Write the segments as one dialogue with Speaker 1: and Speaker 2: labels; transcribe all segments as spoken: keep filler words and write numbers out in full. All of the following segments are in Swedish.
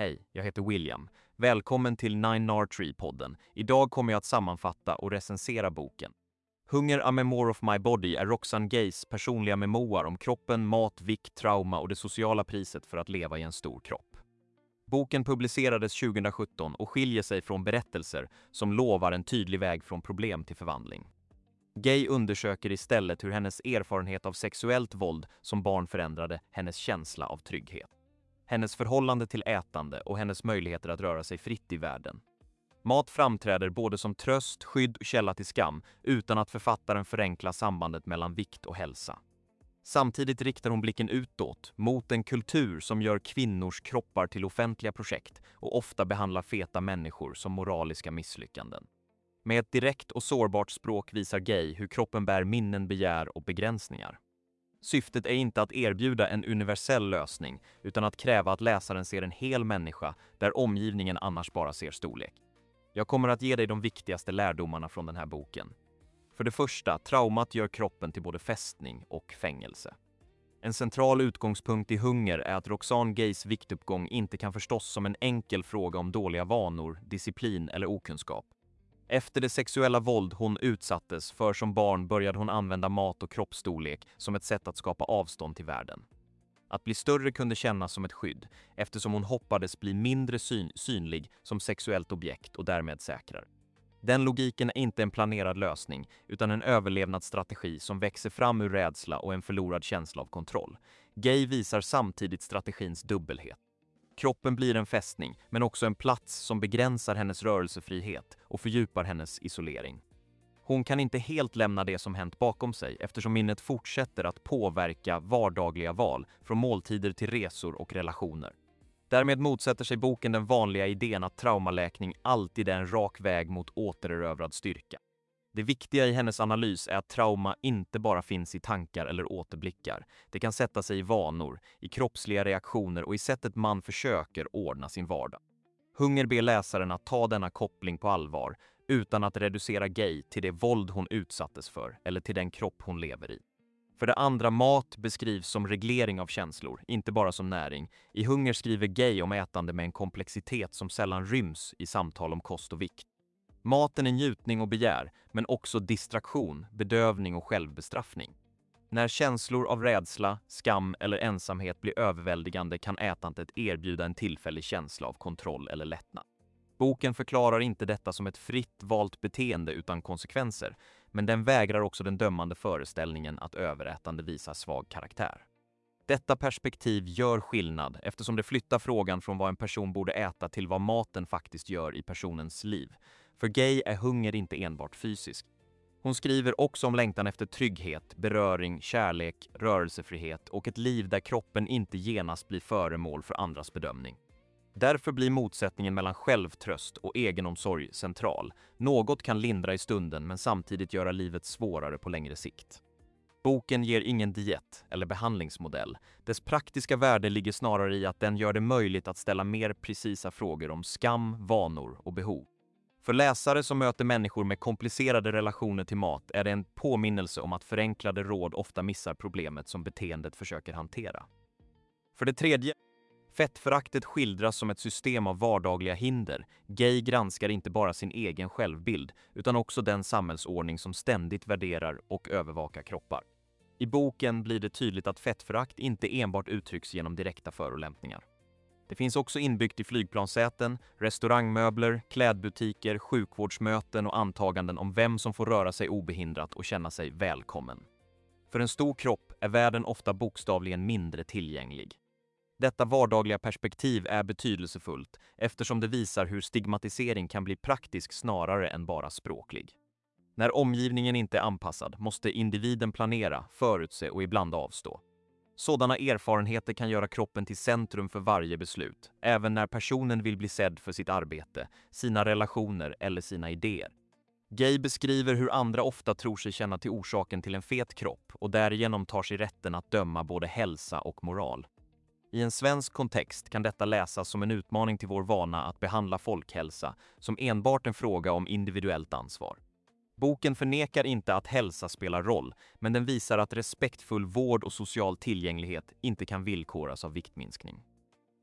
Speaker 1: Hej, jag heter William. Välkommen till Nine Nar Tree-podden. Idag kommer jag att sammanfatta och recensera boken. Hunger a Memoir of My Body är Roxane Gays personliga memoar om kroppen, mat, vikt, trauma och det sociala priset för att leva i en stor kropp. Boken publicerades tjugohundrasjutton och skiljer sig från berättelser som lovar en tydlig väg från problem till förvandling. Gay undersöker istället hur hennes erfarenhet av sexuellt våld som barn förändrade hennes känsla av trygghet. Hennes förhållande till ätande och hennes möjligheter att röra sig fritt i världen. Mat framträder både som tröst, skydd och källa till skam utan att författaren förenklar sambandet mellan vikt och hälsa. Samtidigt riktar hon blicken utåt mot en kultur som gör kvinnors kroppar till offentliga projekt och ofta behandlar feta människor som moraliska misslyckanden. Med ett direkt och sårbart språk visar Gay hur kroppen bär minnen, begär och begränsningar. Syftet är inte att erbjuda en universell lösning utan att kräva att läsaren ser en hel människa där omgivningen annars bara ser storlek. Jag kommer att ge dig de viktigaste lärdomarna från den här boken. För det första, traumat gör kroppen till både fästning och fängelse. En central utgångspunkt i Hunger är att Roxane Gays viktuppgång inte kan förstås som en enkel fråga om dåliga vanor, disciplin eller okunskap. Efter det sexuella våld hon utsattes för som barn började hon använda mat och kroppsstorlek som ett sätt att skapa avstånd till världen. Att bli större kunde kännas som ett skydd eftersom hon hoppades bli mindre syn synlig som sexuellt objekt och därmed säkrare. Den logiken är inte en planerad lösning utan en överlevnadsstrategi som växer fram ur rädsla och en förlorad känsla av kontroll. Gay visar samtidigt strategins dubbelhet. Kroppen blir en fästning, men också en plats som begränsar hennes rörelsefrihet och fördjupar hennes isolering. Hon kan inte helt lämna det som hänt bakom sig eftersom minnet fortsätter att påverka vardagliga val, från måltider till resor och relationer. Därmed motsätter sig boken den vanliga idén att traumaläkning alltid är en rak väg mot återerövrad styrka. Det viktiga i hennes analys är att trauma inte bara finns i tankar eller återblickar. Det kan sätta sig i vanor, i kroppsliga reaktioner och i sättet man försöker ordna sin vardag. Hunger ber läsaren att ta denna koppling på allvar utan att reducera Gay till det våld hon utsattes för eller till den kropp hon lever i. För det andra, mat beskrivs som reglering av känslor, inte bara som näring. I Hunger skriver Gay om ätande med en komplexitet som sällan ryms i samtal om kost och vikt. Maten är njutning och begär, men också distraktion, bedövning och självbestraffning. När känslor av rädsla, skam eller ensamhet blir överväldigande kan ätandet erbjuda en tillfällig känsla av kontroll eller lättnad. Boken förklarar inte detta som ett fritt valt beteende utan konsekvenser, men den vägrar också den dömande föreställningen att överätande visar svag karaktär. Detta perspektiv gör skillnad eftersom det flyttar frågan från vad en person borde äta till vad maten faktiskt gör i personens liv. För Gay är hunger inte enbart fysisk. Hon skriver också om längtan efter trygghet, beröring, kärlek, rörelsefrihet och ett liv där kroppen inte genast blir föremål för andras bedömning. Därför blir motsättningen mellan självtröst och egenomsorg central. Något kan lindra i stunden men samtidigt göra livet svårare på längre sikt. Boken ger ingen diet eller behandlingsmodell. Dess praktiska värde ligger snarare i att den gör det möjligt att ställa mer precisa frågor om skam, vanor och behov. För läsare som möter människor med komplicerade relationer till mat är det en påminnelse om att förenklade råd ofta missar problemet som beteendet försöker hantera. För det tredje, fettföraktet skildras som ett system av vardagliga hinder. Gay granskar inte bara sin egen självbild utan också den samhällsordning som ständigt värderar och övervakar kroppar. I boken blir det tydligt att fettförakt inte enbart uttrycks genom direkta förolämpningar. Det finns också inbyggt i flygplanssäten, restaurangmöbler, klädbutiker, sjukvårdsmöten och antaganden om vem som får röra sig obehindrat och känna sig välkommen. För en stor kropp är världen ofta bokstavligen mindre tillgänglig. Detta vardagliga perspektiv är betydelsefullt eftersom det visar hur stigmatisering kan bli praktisk snarare än bara språklig. När omgivningen inte är anpassad måste individen planera, förutse och ibland avstå. Sådana erfarenheter kan göra kroppen till centrum för varje beslut, även när personen vill bli sedd för sitt arbete, sina relationer eller sina idéer. Gay beskriver hur andra ofta tror sig känna till orsaken till en fet kropp och därigenom tar sig rätten att döma både hälsa och moral. I en svensk kontext kan detta läsas som en utmaning till vår vana att behandla folkhälsa som enbart en fråga om individuellt ansvar. Boken förnekar inte att hälsa spelar roll, men den visar att respektfull vård och social tillgänglighet inte kan villkoras av viktminskning.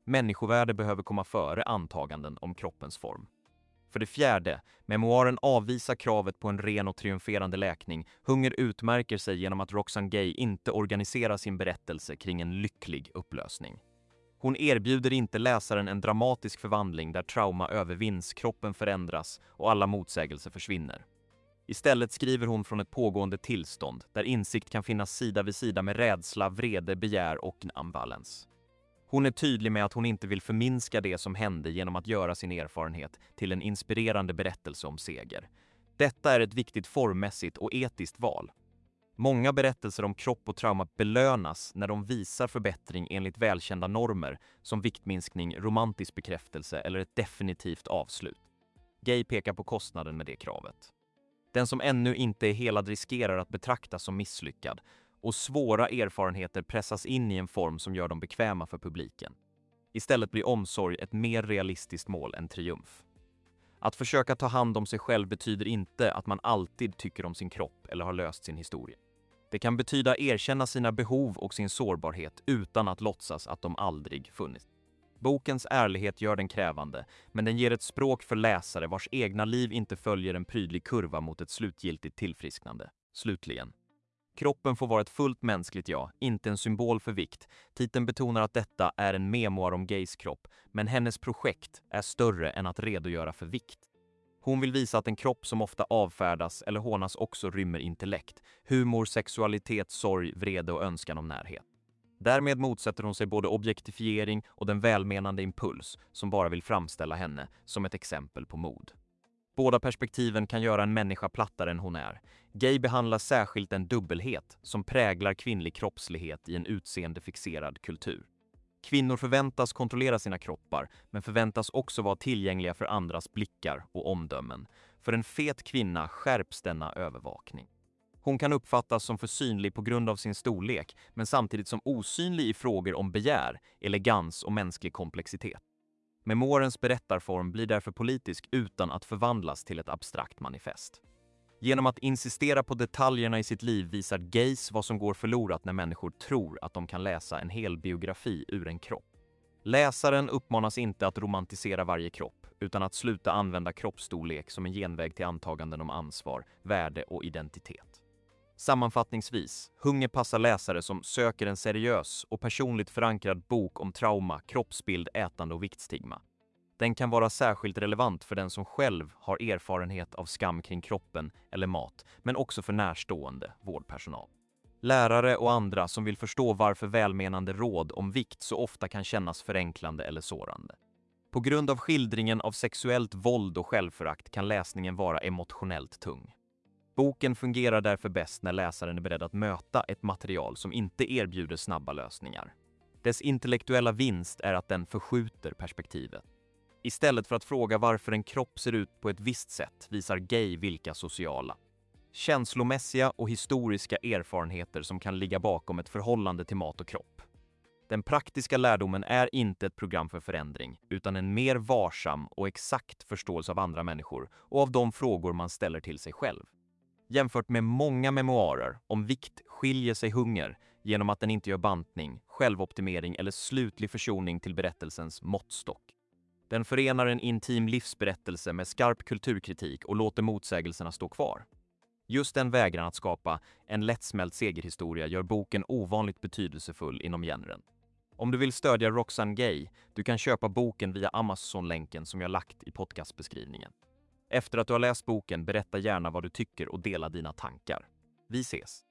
Speaker 1: Människovärde behöver komma före antaganden om kroppens form. För det fjärde, memoaren avvisar kravet på en ren och triumferande läkning. Hunger utmärker sig genom att Roxane Gay inte organiserar sin berättelse kring en lycklig upplösning. Hon erbjuder inte läsaren en dramatisk förvandling där trauma övervinns, kroppen förändras och alla motsägelser försvinner. Istället skriver hon från ett pågående tillstånd där insikt kan finnas sida vid sida med rädsla, vrede, begär och ambivalens. Hon är tydlig med att hon inte vill förminska det som hände genom att göra sin erfarenhet till en inspirerande berättelse om seger. Detta är ett viktigt formmässigt och etiskt val. Många berättelser om kropp och trauma belönas när de visar förbättring enligt välkända normer som viktminskning, romantisk bekräftelse eller ett definitivt avslut. Gay pekar på kostnaden med det kravet. Den som ännu inte är helad riskerar att betraktas som misslyckad och svåra erfarenheter pressas in i en form som gör dem bekväma för publiken. Istället blir omsorg ett mer realistiskt mål än triumf. Att försöka ta hand om sig själv betyder inte att man alltid tycker om sin kropp eller har löst sin historia. Det kan betyda erkänna sina behov och sin sårbarhet utan att låtsas att de aldrig funnits. Bokens ärlighet gör den krävande, men den ger ett språk för läsare vars egna liv inte följer en prydlig kurva mot ett slutgiltigt tillfrisknande. Slutligen. Kroppen får vara ett fullt mänskligt jag, inte en symbol för vikt. Titeln betonar att detta är en memoar om Gays kropp, men hennes projekt är större än att redogöra för vikt. Hon vill visa att en kropp som ofta avfärdas eller hånas också rymmer intellekt, humor, sexualitet, sorg, vrede och önskan om närhet. Därmed motsätter hon sig både objektifiering och den välmenande impuls som bara vill framställa henne som ett exempel på mod. Båda perspektiven kan göra en människa plattare än hon är. Gay behandlar särskilt en dubbelhet som präglar kvinnlig kroppslighet i en utseendefixerad kultur. Kvinnor förväntas kontrollera sina kroppar, men förväntas också vara tillgängliga för andras blickar och omdömen. För en fet kvinna skärps denna övervakning. Hon kan uppfattas som för synlig på grund av sin storlek, men samtidigt som osynlig i frågor om begär, elegans och mänsklig komplexitet. Memoarens berättarform blir därför politisk utan att förvandlas till ett abstrakt manifest. Genom att insistera på detaljerna i sitt liv visar Gays vad som går förlorat när människor tror att de kan läsa en hel biografi ur en kropp. Läsaren uppmanas inte att romantisera varje kropp, utan att sluta använda kroppsstorlek som en genväg till antaganden om ansvar, värde och identitet. Sammanfattningsvis, Hunger passar läsare som söker en seriös och personligt förankrad bok om trauma, kroppsbild, ätande och viktstigma. Den kan vara särskilt relevant för den som själv har erfarenhet av skam kring kroppen eller mat, men också för närstående vårdpersonal. Lärare och andra som vill förstå varför välmenande råd om vikt så ofta kan kännas förenklande eller sårande. På grund av skildringen av sexuellt våld och självförakt kan läsningen vara emotionellt tung. Boken fungerar därför bäst när läsaren är beredd att möta ett material som inte erbjuder snabba lösningar. Dess intellektuella vinst är att den förskjuter perspektivet. Istället för att fråga varför en kropp ser ut på ett visst sätt visar Gay vilka sociala, känslomässiga och historiska erfarenheter som kan ligga bakom ett förhållande till mat och kropp. Den praktiska lärdomen är inte ett program för förändring, utan en mer varsam och exakt förståelse av andra människor och av de frågor man ställer till sig själv. Jämfört med många memoarer om vikt skiljer sig Hunger genom att den inte gör bantning, självoptimering eller slutlig försoning till berättelsens måttstock. Den förenar en intim livsberättelse med skarp kulturkritik och låter motsägelserna stå kvar. Just den vägran att skapa en lättsmält segerhistoria gör boken ovanligt betydelsefull inom genren. Om du vill stödja Roxane Gay, du kan köpa boken via Amazon-länken som jag lagt i podcastbeskrivningen. Efter att du har läst boken, berätta gärna vad du tycker och dela dina tankar. Vi ses!